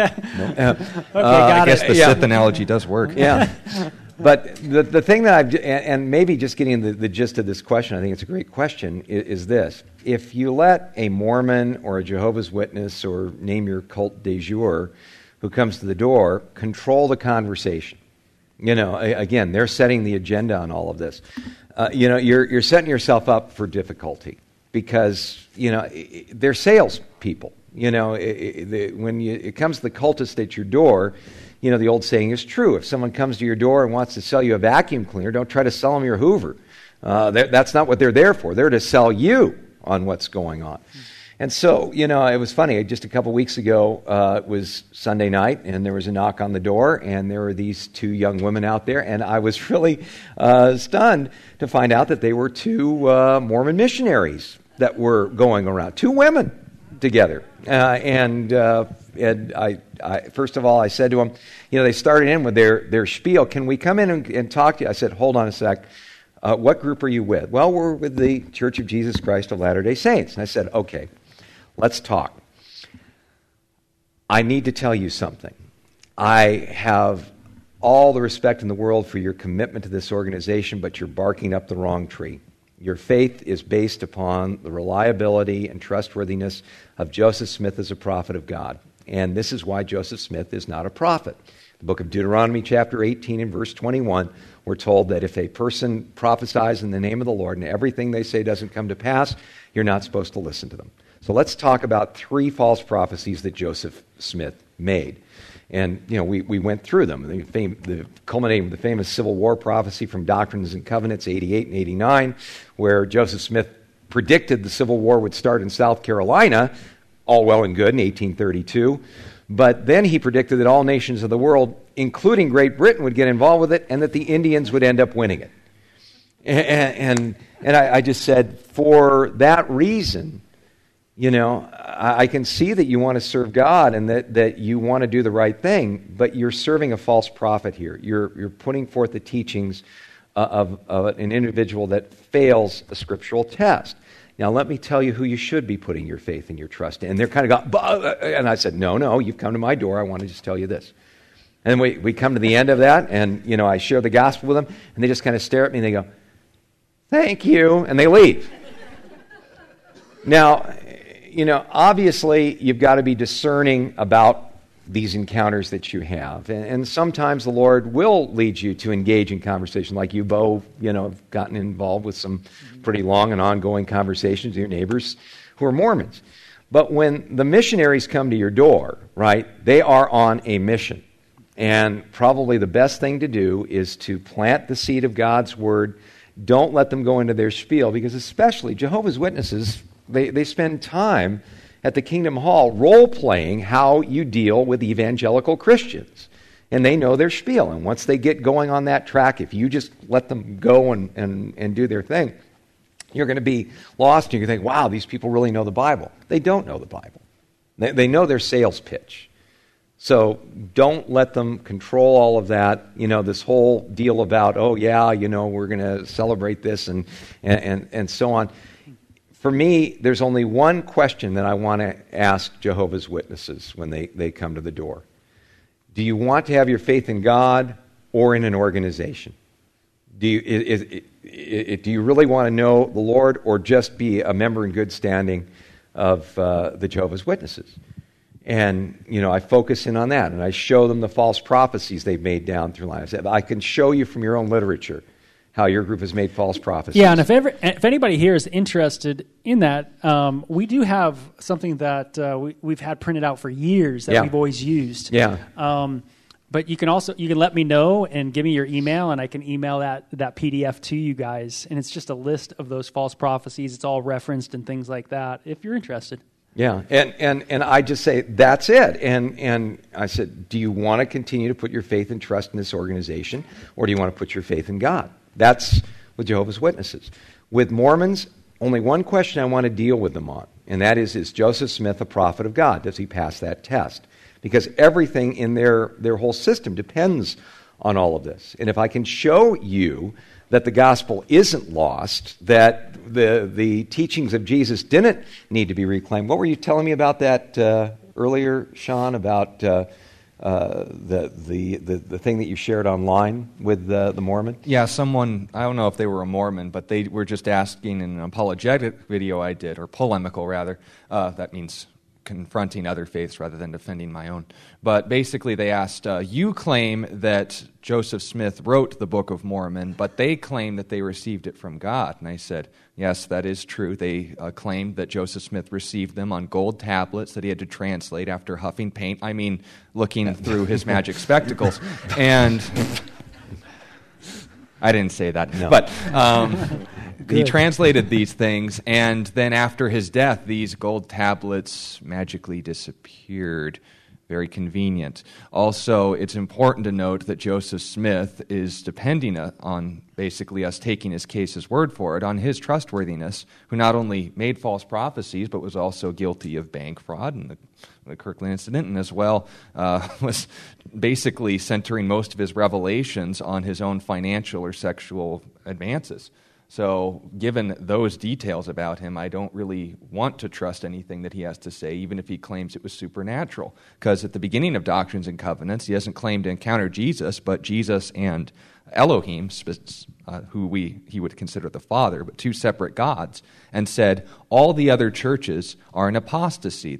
Speaker 1: I
Speaker 3: guess the Sith analogy does work.
Speaker 2: Yeah. But the thing that and maybe just getting the gist of this question, I think it's a great question, is this. If you let a Mormon or a Jehovah's Witness or name your cult de jour who comes to the door, control the conversation. Again, they're setting the agenda on all of this. You're setting yourself up for difficulty because, they're salespeople. When it comes to the cultist at your door, the old saying is true. If someone comes to your door and wants to sell you a vacuum cleaner, don't try to sell them your Hoover. That's not what they're there for. They're to sell you on what's going on. And so, it was funny. Just a couple weeks ago, it was Sunday night, and there was a knock on the door, and there were these two young women out there, and I was really stunned to find out that they were two Mormon missionaries that were going around. Two women together. And I first of all, I said to them, they started in with their spiel. Can we come in and talk to you? I said, hold on a sec. What group are you with? Well, we're with the Church of Jesus Christ of Latter-day Saints. And I said, okay, let's talk. I need to tell you something. I have all the respect in the world for your commitment to this organization, but you're barking up the wrong tree. Your faith is based upon the reliability and trustworthiness of Joseph Smith as a prophet of God. And this is why Joseph Smith is not a prophet. The book of Deuteronomy chapter 18 and verse 21, we're told that if a person prophesies in the name of the Lord and everything they say doesn't come to pass, you're not supposed to listen to them. So let's talk about 3 false prophecies that Joseph Smith made. And, we went through them. The culminating with the famous Civil War prophecy from Doctrines and Covenants 88 and 89, where Joseph Smith predicted the Civil War would start in South Carolina, all well and good in 1832. But then he predicted that all nations of the world, including Great Britain, would get involved with it and that the Indians would end up winning it. And I just said, for that reason, I can see that you want to serve God and that you want to do the right thing, but you're serving a false prophet here. You're putting forth the teachings of an individual that fails a scriptural test. Now, let me tell you who you should be putting your faith and your trust in. And they're kind of and I said, no, you've come to my door. I want to just tell you this. And we come to the end of that, and, I share the gospel with them, and they just kind of stare at me, and they go, thank you, and they leave. Now, obviously, you've got to be discerning about these encounters that you have. And sometimes the Lord will lead you to engage in conversation, like you both, have gotten involved with some pretty long and ongoing conversations with your neighbors who are Mormons. But when the missionaries come to your door, right, they are on a mission. And probably the best thing to do is to plant the seed of God's Word. Don't let them go into their spiel, because especially Jehovah's Witnesses, they spend time at the Kingdom Hall role-playing how you deal with evangelical Christians. And they know their spiel. And once they get going on that track, if you just let them go and do their thing, you're going to be lost. And you think, wow, these people really know the Bible. They don't know the Bible. They know their sales pitch. So don't let them control all of that. You know, this whole deal about, oh, yeah, you know, we're going to celebrate this and so on. For me, there's only one question that I want to ask Jehovah's Witnesses when they come to the door. Do you want to have your faith in God or in an organization? Do you really want to know the Lord or just be a member in good standing of the Jehovah's Witnesses? And, you know, I focus in on that, and I show them the false prophecies they've made down through lives. I can show you from your own literature how your group has made false prophecies.
Speaker 1: Yeah, and if anybody here is interested in that, we do have something that we've had printed out for years that we've always used.
Speaker 2: Yeah.
Speaker 1: But you can let me know and give me your email, and I can email that PDF to you guys. And it's just a list of those false prophecies. It's all referenced and things like that, if you're interested.
Speaker 2: Yeah, and I just say, that's it. And I said, do you want to continue to put your faith and trust in this organization, or do you want to put your faith in God? That's with Jehovah's Witnesses. With Mormons, only one question I want to deal with them on, and that is Joseph Smith a prophet of God? Does he pass that test? Because everything in their whole system depends on all of this. And if I can show you that the gospel isn't lost, that the teachings of Jesus didn't need to be reclaimed. What were you telling me about that earlier, Sean, about the thing that you shared online with the Mormon?
Speaker 3: Yeah, someone, I don't know if they were a Mormon, but they were just asking in an apologetic video I did, or polemical rather, that means confronting other faiths rather than defending my own. But basically they asked, you claim that Joseph Smith wrote the Book of Mormon, but they claim that they received it from God. And I said, yes, that is true. They claimed that Joseph Smith received them on gold tablets that he had to translate after huffing paint. I mean, looking through his magic spectacles. And I didn't say that. No. But he translated these things, and then after his death, these gold tablets magically disappeared. Very convenient. Also, it's important to note that Joseph Smith is depending on basically us taking his case as word for it, on his trustworthiness, who not only made false prophecies, but was also guilty of bank fraud and the Kirkland incident, and as well was basically centering most of his revelations on his own financial or sexual advances. So given those details about him, I don't really want to trust anything that he has to say, even if he claims it was supernatural. Because at the beginning of Doctrines and Covenants, he doesn't claim to encounter Jesus, but Jesus and Elohim, who he would consider the Father, but two separate gods, and said, all the other churches are in apostasy.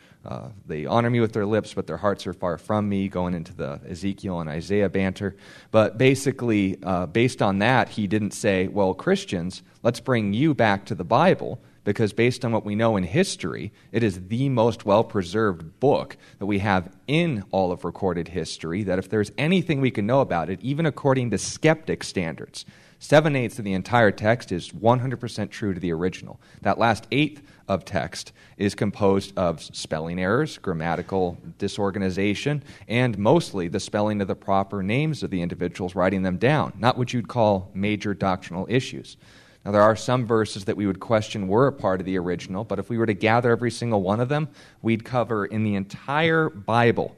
Speaker 3: They honor me with their lips, but their hearts are far from me, going into the Ezekiel and Isaiah banter. But basically, based on that, he didn't say, well, Christians, let's bring you back to the Bible, because based on what we know in history, it is the most well-preserved book that we have in all of recorded history, that if there's anything we can know about it, even according to skeptic standards, 7/8 of the entire text is 100% true to the original. That last eighth of text is composed of spelling errors, grammatical disorganization, and mostly the spelling of the proper names of the individuals writing them down, not what you'd call major doctrinal issues. Now, there are some verses that we would question were a part of the original, but if we were to gather every single one of them, we'd cover in the entire Bible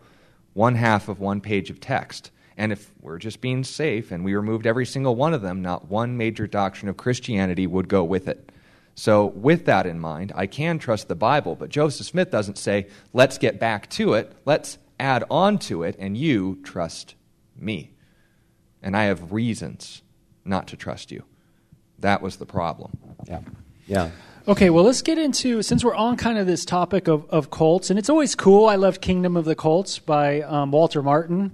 Speaker 3: 1/2 of one page of text. And if we're just being safe and we removed every single one of them, not one major doctrine of Christianity would go with it. So with that in mind, I can trust the Bible, but Joseph Smith doesn't say, let's get back to it, let's add on to it, and you trust me. And I have reasons not to trust you. That was the problem.
Speaker 2: Yeah.
Speaker 1: Okay, well, let's get into, since we're on kind of this topic of cults, and it's always cool. I loved Kingdom of the Cults by Walter Martin,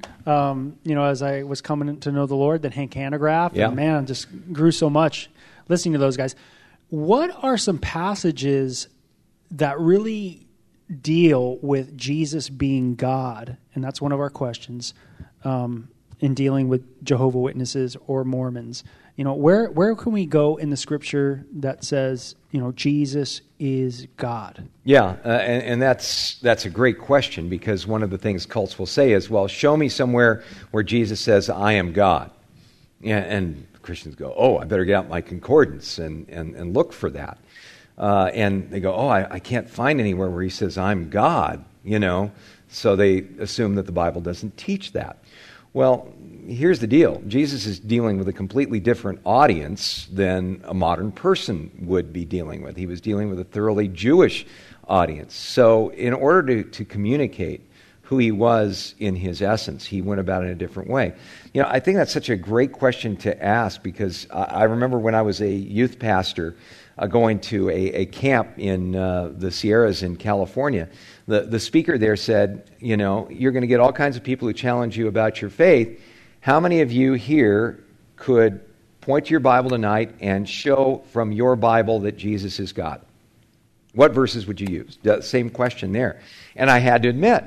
Speaker 1: as I was coming to know the Lord, then Hank Hanegraaff, and man, just grew so much listening to those guys. What are some passages that really deal with Jesus being God? And that's one of our questions. in dealing with Jehovah's Witnesses or Mormons? Where can we go in the Scripture that says, Jesus is God?
Speaker 2: Yeah, and that's a great question, because one of the things cults will say is, well, show me somewhere where Jesus says, I am God. Yeah, and Christians go, oh, I better get out my concordance and look for that. And they go, oh, I can't find anywhere where he says, I'm God, So they assume that the Bible doesn't teach that. Well, here's the deal. Jesus is dealing with a completely different audience than a modern person would be dealing with. He was dealing with a thoroughly Jewish audience. So in order to communicate who he was in his essence, he went about it in a different way. I think that's such a great question to ask, because I remember when I was a youth pastor going to a camp in the Sierras in California. The speaker there said, you're going to get all kinds of people who challenge you about your faith. How many of you here could point to your Bible tonight and show from your Bible that Jesus is God? What verses would you use? The same question there. And I had to admit,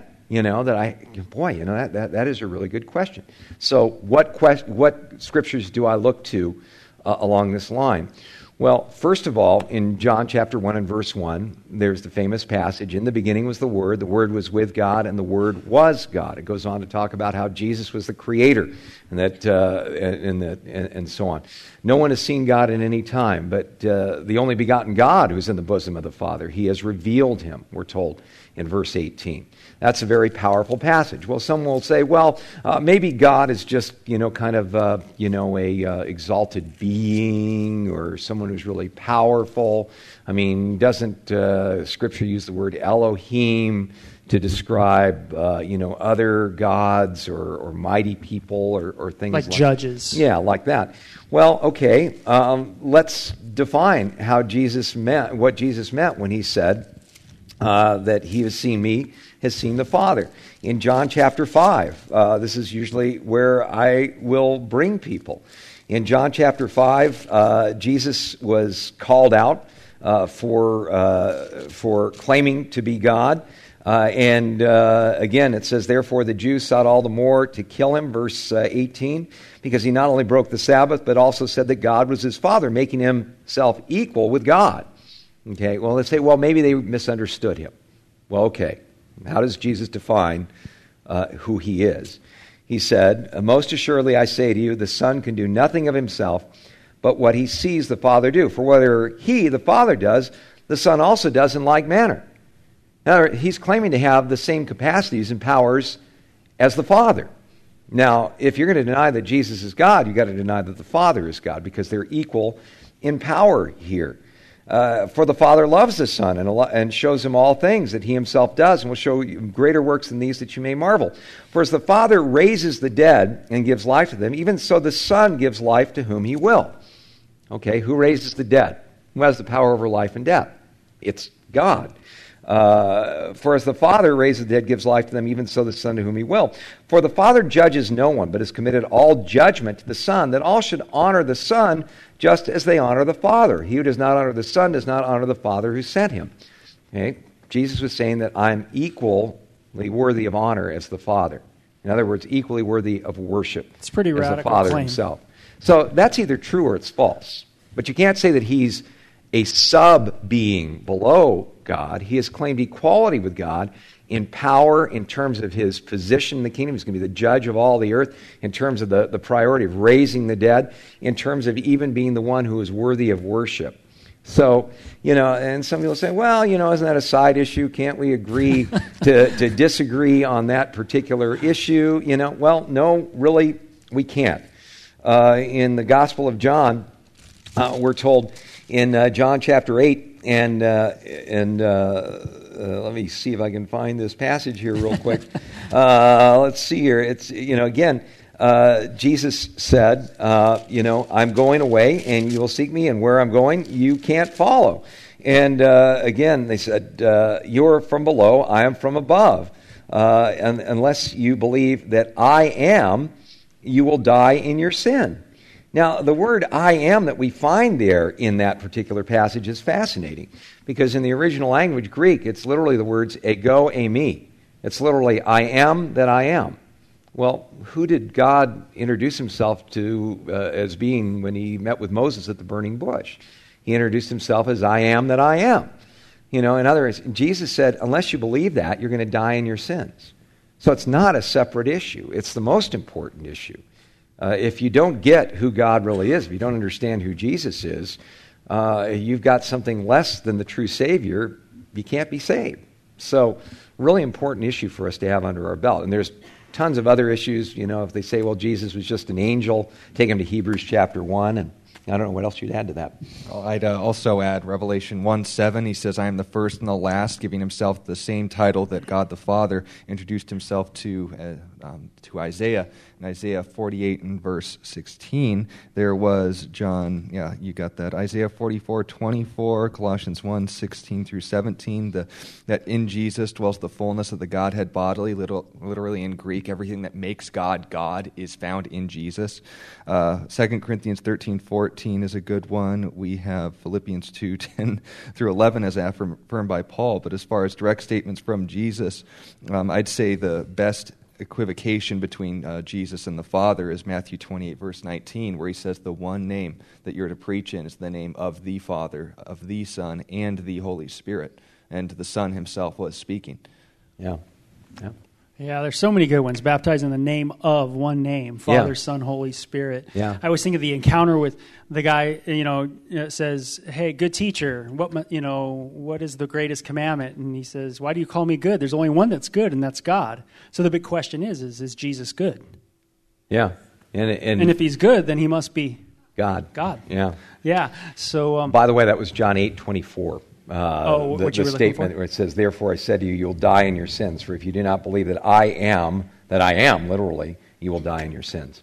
Speaker 2: that is a really good question. So what scriptures do I look to along this line? Well, first of all, in John chapter 1 and verse 1, there's the famous passage, in the beginning was the Word was with God, and the Word was God. It goes on to talk about how Jesus was the Creator, and so on. No one has seen God in any time, but the only begotten God who's in the bosom of the Father, he has revealed him, we're told in verse 18. That's a very powerful passage. Well, some will say, maybe God is just, a exalted being, or someone who's really powerful. I mean, doesn't Scripture use the word Elohim to describe, other gods or mighty people or things like
Speaker 1: judges?
Speaker 2: Yeah, like that. Well, okay, let's define what Jesus meant when he said that he has seen me, has seen the Father. In John chapter 5, this is usually where I will bring people. In John chapter 5, Jesus was called out for claiming to be God. Again, it says, therefore the Jews sought all the more to kill him, verse 18, because he not only broke the Sabbath, but also said that God was his Father, making himself equal with God. Okay, well, let's say, maybe they misunderstood him. Well, okay. How does Jesus define who he is? He said, most assuredly I say to you, the Son can do nothing of himself, but what he sees the Father do. For whether he, the Father, does, the Son also does in like manner. Now, he's claiming to have the same capacities and powers as the Father. Now, if you're going to deny that Jesus is God, you've got to deny that the Father is God, because they're equal in power here. For the Father loves the Son and shows him all things that he himself does, and will show you greater works than these that you may marvel. For as the Father raises the dead and gives life to them, even so the Son gives life to whom he will. Okay, who raises the dead? Who has the power over life and death? It's God. For as the Father raises the dead, gives life to them, even so the Son to whom he will. For the Father judges no one, but has committed all judgment to the Son, that all should honor the Son just as they honor the Father. He who does not honor the Son does not honor the Father who sent him. Okay? Jesus was saying that I'm equally worthy of honor as the Father. In other words, equally worthy of worship
Speaker 1: it's pretty
Speaker 2: as
Speaker 1: radical
Speaker 2: the Father
Speaker 1: claim.
Speaker 2: himself. So that's either true or it's false. But you can't say that he's a sub-being below God. He has claimed equality with God in power, in terms of his position in the kingdom. He's going to be the judge of all the earth, in terms of the priority of raising the dead, in terms of even being the one who is worthy of worship. So, and some people say, isn't that a side issue? Can't we agree to disagree on that particular issue? No, really, we can't. In the Gospel of John, we're told in John chapter 8, and let me see if I can find this passage here real quick. Let's see here. It's, again, Jesus said, I'm going away and you will seek me, and where I'm going, you can't follow. And again, they said, you're from below, I am from above. And unless you believe that I am, you will die in your sin. Now, the word I am that we find there in that particular passage is fascinating, because in the original language, Greek, it's literally the words ego eimi. It's literally I am that I am. Well, who did God introduce himself to as being when he met with Moses at the burning bush? He introduced himself as I am that I am. In other words, Jesus said, unless you believe that, you're going to die in your sins. So it's not a separate issue. It's the most important issue. If you don't get who God really is, if you don't understand who Jesus is, you've got something less than the true Savior. You can't be saved. So, really important issue for us to have under our belt. And there's tons of other issues. If they say, well, Jesus was just an angel, take them to Hebrews chapter 1, and I don't know what else you'd add to that.
Speaker 3: Well, I'd also add Revelation 1:7. He says, I am the first and the last, giving himself the same title that God the Father introduced himself to Isaiah. In Isaiah 48 and verse 16, there was John, you got that, Isaiah 44:24, Colossians 1:16 through 17, that in Jesus dwells the fullness of the Godhead bodily, literally in Greek, everything that makes God God is found in Jesus. 2 Corinthians 13:14 is a good one. We have Philippians 2:10 through 11 as affirmed by Paul, but as far as direct statements from Jesus, I'd say the best equivocation between Jesus and the Father is Matthew 28, verse 19, where he says the one name that you're to preach in is the name of the Father, of the Son, and the Holy Spirit. And the Son himself was speaking.
Speaker 2: Yeah.
Speaker 1: Yeah, there's so many good ones. Baptized in the name of one name, Father, Son, Holy Spirit.
Speaker 2: Yeah.
Speaker 1: I always think of the encounter with the guy, says, hey, good teacher, what is the greatest commandment? And he says, why do you call me good? There's only one that's good, and that's God. So the big question is Jesus good?
Speaker 2: Yeah.
Speaker 1: And if he's good, then he must be
Speaker 2: God. Yeah.
Speaker 1: Yeah. So,
Speaker 2: by the way, that was John 8:24.
Speaker 1: What you were
Speaker 2: statement where it says, therefore I said to you, you'll die in your sins. For if you do not believe that I am, literally, you will die in your sins.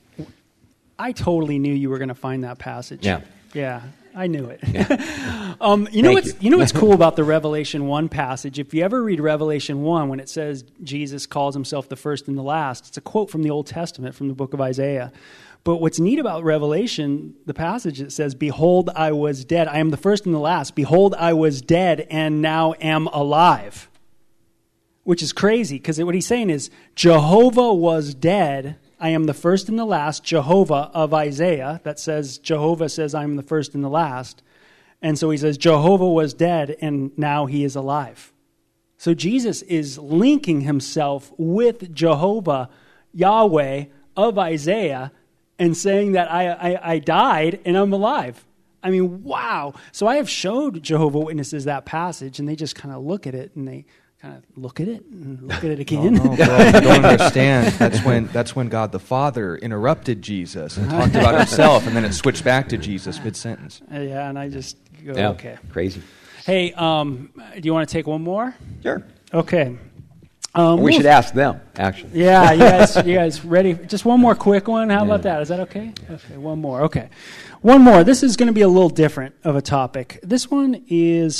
Speaker 1: I totally knew you were going to find that passage. Yeah, I knew it.
Speaker 2: Yeah.
Speaker 1: You know what's cool about the Revelation 1 passage? If you ever read Revelation 1, when it says Jesus calls himself the first and the last, it's a quote from the Old Testament, from the book of Isaiah. But what's neat about Revelation, the passage that says, behold, I was dead. I am the first and the last. Behold, I was dead and now am alive. Which is crazy, because what he's saying is, Jehovah was dead. I am the first and the last. Jehovah of Isaiah, that says, Jehovah says, I am the first and the last. And so he says, Jehovah was dead and now he is alive. So Jesus is linking himself with Jehovah, Yahweh of Isaiah, and saying that I died and I'm alive. I mean, wow. So I have showed Jehovah Witnesses that passage, and they just kind of look at it, and they kind of look at it and look at it again.
Speaker 3: No, bro, you don't understand. That's when God the Father interrupted Jesus and talked about himself, and then it switched back to Jesus mid-sentence.
Speaker 1: Yeah, and I just go, okay.
Speaker 2: Crazy.
Speaker 1: Hey, do you want to take one more?
Speaker 2: Sure.
Speaker 1: Okay.
Speaker 2: We should ask them, actually.
Speaker 1: Yeah, you guys ready? Just one more quick one. How about that? Is that okay? Okay, one more. Okay. One more. This is going to be a little different of a topic. This one is,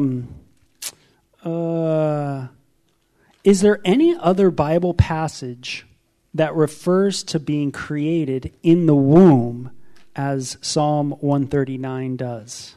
Speaker 1: is there any other Bible passage that refers to being created in the womb as Psalm 139 does?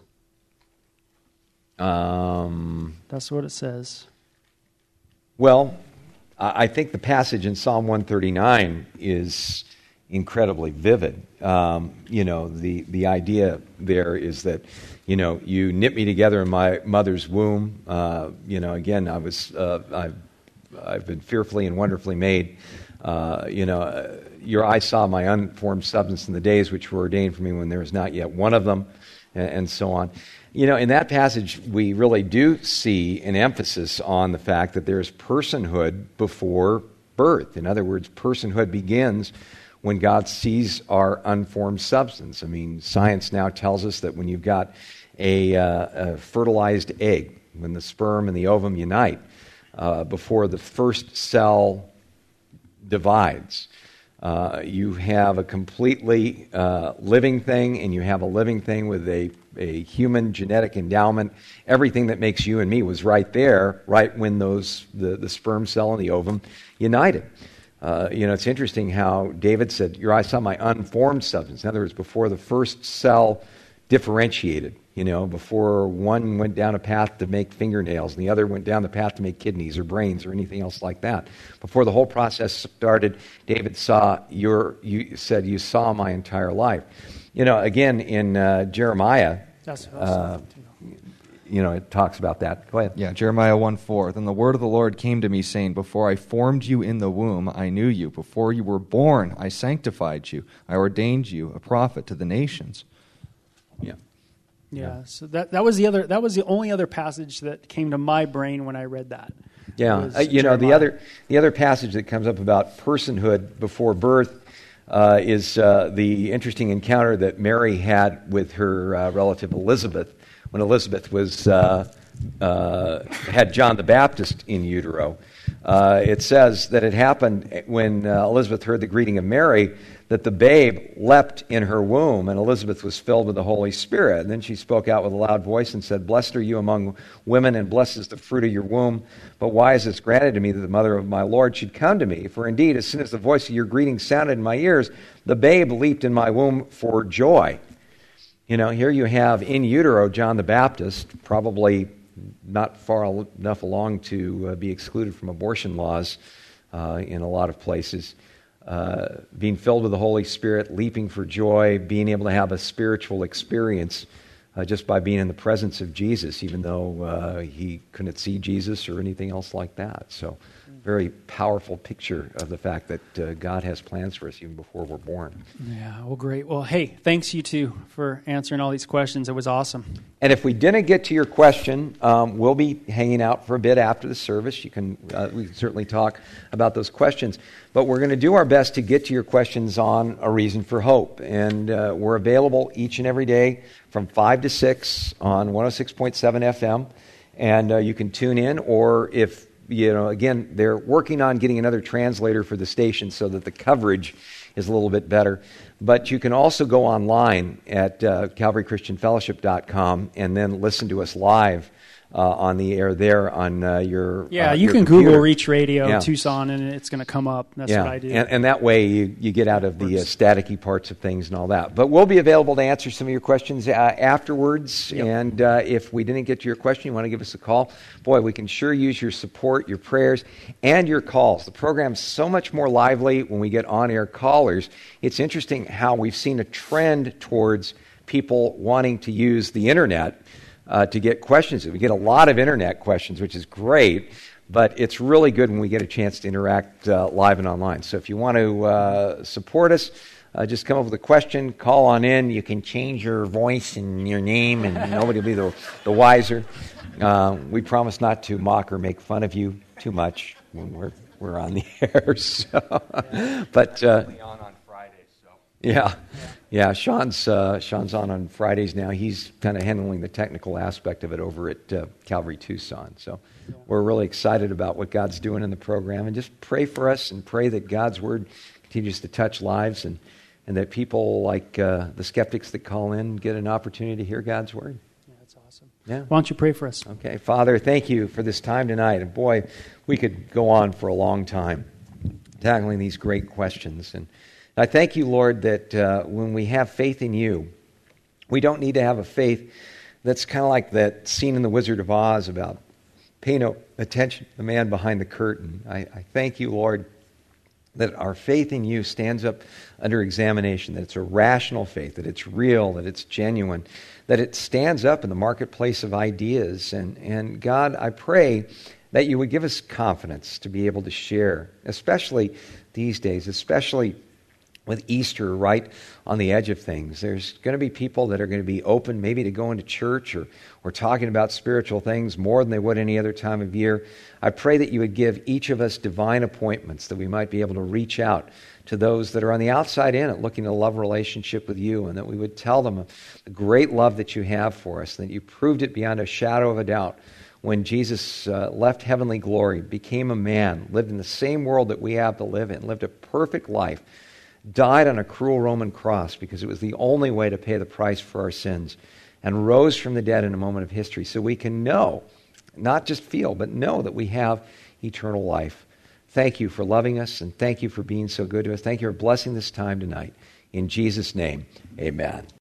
Speaker 1: That's what it says.
Speaker 2: Well, I think the passage in Psalm 139 is incredibly vivid. The idea there is that, you knit me together in my mother's womb. Again, I've been fearfully and wonderfully made. Your eye saw my unformed substance in the days which were ordained for me when there was not yet one of them, and so on. In that passage, we really do see an emphasis on the fact that there's personhood before birth. In other words, personhood begins when God sees our unformed substance. I mean, science now tells us that when you've got a fertilized egg, when the sperm and the ovum unite, before the first cell divides, you have a completely living thing, and you have a living thing with a human genetic endowment. Everything that makes you and me was right there, right when the sperm cell and the ovum united. It's interesting how David said, your eye saw my unformed substance. In other words, before the first cell differentiated. Before one went down a path to make fingernails and the other went down the path to make kidneys or brains or anything else like that. Before the whole process started, David you said you saw my entire life. Again, in Jeremiah, it talks about that. Go ahead.
Speaker 3: Yeah, Jeremiah 1:4. Then the word of the Lord came to me, saying, Before I formed you in the womb, I knew you. Before you were born, I sanctified you. I ordained you a prophet to the nations.
Speaker 1: Yeah. So that was the only other passage that came to my brain when I read that.
Speaker 2: Yeah. The other passage that comes up about personhood before birth is the interesting encounter that Mary had with her relative Elizabeth when Elizabeth had John the Baptist in utero. It says that it happened when Elizabeth heard the greeting of Mary, that the babe leapt in her womb, and Elizabeth was filled with the Holy Spirit. And then she spoke out with a loud voice and said, Blessed are you among women, and blessed is the fruit of your womb. But why is this granted to me that the mother of my Lord should come to me? For indeed, as soon as the voice of your greeting sounded in my ears, the babe leaped in my womb for joy. Here you have in utero John the Baptist, probably not far enough along to be excluded from abortion laws in a lot of places, being filled with the Holy Spirit, leaping for joy, being able to have a spiritual experience just by being in the presence of Jesus, even though he couldn't see Jesus or anything else like that. So, very powerful picture of the fact that God has plans for us even before we're born.
Speaker 1: Yeah, well, great. Well, hey, thanks you two for answering all these questions. It was awesome.
Speaker 2: And if we didn't get to your question, we'll be hanging out for a bit after the service. We can certainly talk about those questions. But we're going to do our best to get to your questions on A Reason for Hope. And we're available each and every day from 5 to 6 on 106.7 FM. And you can tune in, or if again, they're working on getting another translator for the station so that the coverage is a little bit better. But you can also go online at CalvaryChristianFellowship.com and then listen to us live on the air there on your
Speaker 1: you
Speaker 2: your
Speaker 1: can
Speaker 2: computer.
Speaker 1: Google Reach Radio Tucson and it's going to come up. That's what I do.
Speaker 2: And that way you get out of the staticky parts of things and all that. But we'll be available to answer some of your questions afterwards. Yep. And if we didn't get to your question, you want to give us a call, boy, we can sure use your support, your prayers, and your calls. The program's so much more lively when we get on-air callers. It's interesting how we've seen a trend towards people wanting to use the internet to get questions. We get a lot of internet questions, which is great, but it's really good when we get a chance to interact live and online. So if you want to support us, just come up with a question, call on in. You can change your voice and your name, and nobody will be the wiser. We promise not to mock or make fun of you too much when we're on the air. So, but
Speaker 3: on Fridays, so.
Speaker 2: Yeah. Sean's on Fridays now. He's kind of handling the technical aspect of it over at Calvary Tucson. So we're really excited about what God's doing in the program, and just pray for us and pray that God's Word continues to touch lives and that people like the skeptics that call in get an opportunity to hear God's Word.
Speaker 1: Yeah, that's awesome.
Speaker 2: Yeah.
Speaker 1: Why don't you pray for us?
Speaker 2: Okay. Father, thank you for this time tonight. And boy, we could go on for a long time tackling these great questions. And I thank you, Lord, that when we have faith in you, we don't need to have a faith that's kind of like that scene in The Wizard of Oz about pay no attention to the man behind the curtain. I thank you, Lord, that our faith in you stands up under examination, that it's a rational faith, that it's real, that it's genuine, that it stands up in the marketplace of ideas. And God, I pray that you would give us confidence to be able to share, especially these days, especially with Easter right on the edge of things. There's going to be people that are going to be open maybe to going to church or talking about spiritual things more than they would any other time of year. I pray that you would give each of us divine appointments, that we might be able to reach out to those that are on the outside in it, looking to love relationship with you, and that we would tell them the great love that you have for us, that you proved it beyond a shadow of a doubt when Jesus left heavenly glory, became a man, lived in the same world that we have to live in, lived a perfect life, died on a cruel Roman cross because it was the only way to pay the price for our sins, and rose from the dead in a moment of history so we can know, not just feel, but know that we have eternal life. Thank you for loving us, and thank you for being so good to us. Thank you for blessing this time tonight. In Jesus' name, amen.